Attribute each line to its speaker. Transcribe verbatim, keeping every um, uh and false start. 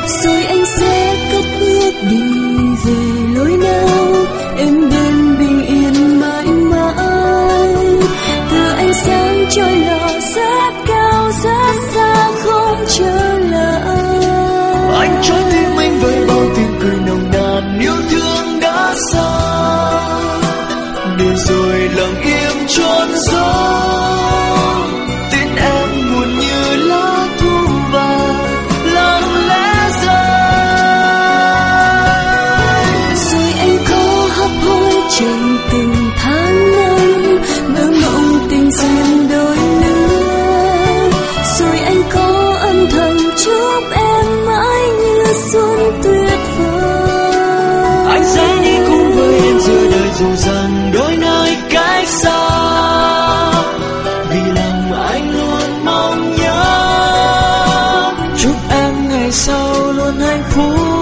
Speaker 1: rồi anh sẽ cất bước đi về lối nào em đêm bình yên mãi mãi. Từ ánh sáng trôi lọ rất cao rất xa không trở lại.
Speaker 2: Anh trói tim anh với bao tiếng cười nồng nàn yêu thương đã xa, để rồi lặng im chốn gió. Tên em buồn như lá thu vàng lặng lẽ rơi.
Speaker 1: Rồi anh có hấp hối trên từng tháng năm mơ mộng tình duyên đôi lứa. Rồi anh có âm thầm chúc em mãi như xuân tuyệt vời.
Speaker 2: Anh sẽ đi cùng với em giữa đời dù rằng đôi nơi cách xa, vì lòng anh luôn mong nhớ. Chúc em ngày sau luôn hạnh phúc.